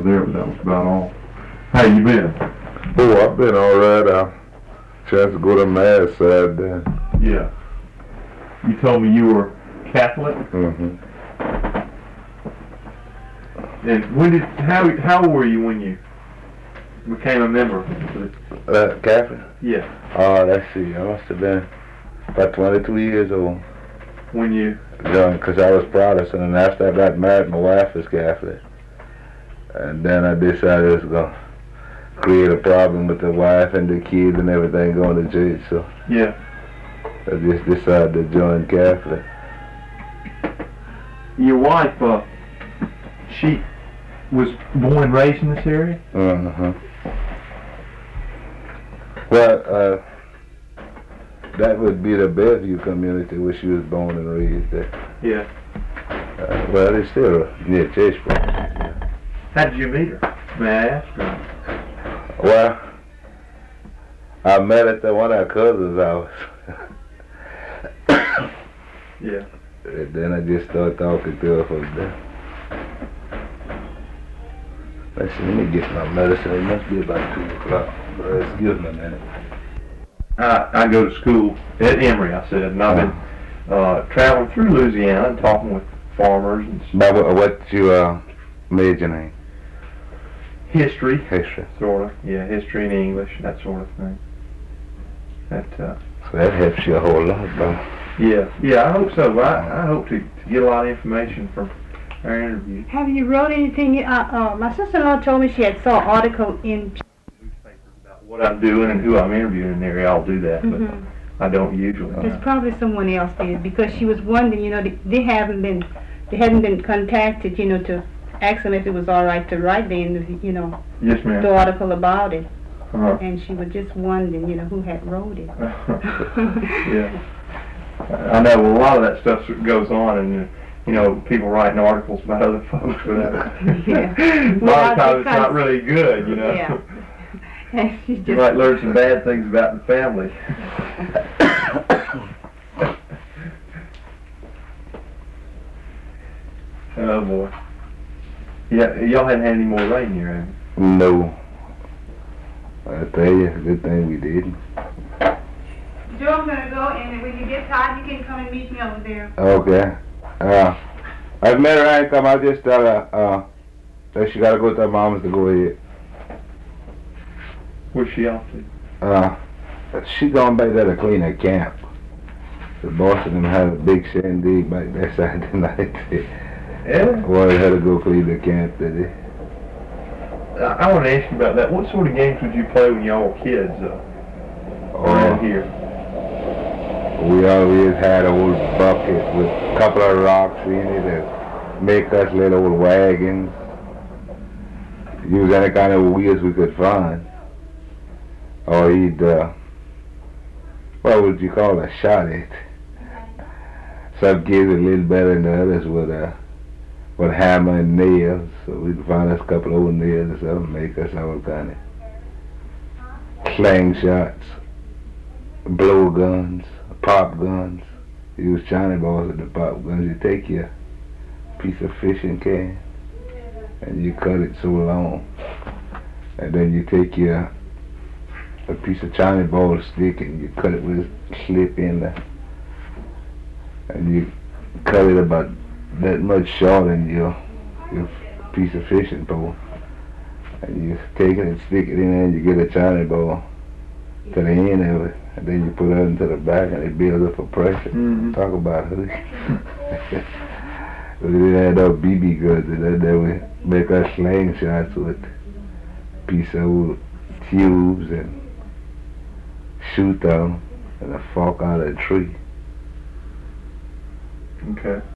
over there, but that was about all. How you been? Oh, I've been all right. I chance to go to mass Saturday. Yeah. You told me you were Catholic. Mm-hmm. And how old were you when you became a member? Catholic? Yeah. Let's see. I must have been about 22 years old. When you? Young, because I was Protestant, and after I got married, my wife was Catholic. And then I decided I was going to create a problem with the wife and the kids and everything going to church, so yeah. I just decided to join Catholic. Your wife, she was born and raised in this area? Uh-huh. Well, that would be the Bellevue community where she was born and raised there. Yeah. Well, it's still near Churchburg. Yeah. How did you meet her? May I ask? Well, I met at one of our cousins' house. Yeah. And then I just started talking to her from there. Let's see, let me get my medicine. It must be about 2 o'clock. Excuse me a minute. I go to school at Emory, I said, and I've been traveling through Louisiana and talking with farmers and stuff. What's your major name? History. History. Sort of. Yeah, history and English, that sort of thing. So that helps you a whole lot, though. Yeah, I hope so. I hope to get a lot of information from our interview. Have you wrote anything? My sister-in-law told me she had saw an article in newspapers about what I'm doing and who I'm interviewing in the area. I'll do that, but I don't usually. There's probably someone else did, because she was wondering, they hadn't been contacted, to ask them if it was all right to write the interview, Yes, ma'am. the article about it. Uh-huh. And she was just wondering, who had wrote it. Yeah. I know a lot of that stuff goes on, and people writing articles about other folks without it. Yeah. A lot of times it's not really good, Yeah. You might learn some bad things about the family. Oh boy. Yeah, y'all hadn't had any more rain here, have you? No. I tell you, good thing we didn't. Joe, I'm going to go, and when you get tired, you can come and meet me over there. Okay. I've met her anytime. I just tell her that she got to go to her mama's to go ahead. Where's she off to? She going back there to clean her camp. The boss of them had a big shindig back there Saturday night. Yeah? Wanted her to go clean the camp, did he? I want to ask you about that. What sort of games would you play when y'all were kids around here? We always had an old bucket with a couple of rocks in it to make us little old wagons. Use any kind of wheels we could find. Or he'd, what would you call it, shot it. Some kids were a little better than the others with hammer and nails. So we'd find us a couple of old nails or something, make us all kind of sling shots, blow guns, pop guns. Use China balls with the pop guns. You take your piece of fishing can and you cut it so long, and then you take a piece of China ball stick and you cut it with a slip in there, and you cut it about that much shorter than your piece of fishing pole, and you take it and stick it in there and you get a China ball to the end of it, and then you put it into the back and it builds up a pressure. Talk about it. We didn't have no BB guns, and then we make our sling shots with piece of old tubes and shoot them and a fork out of a tree. Okay.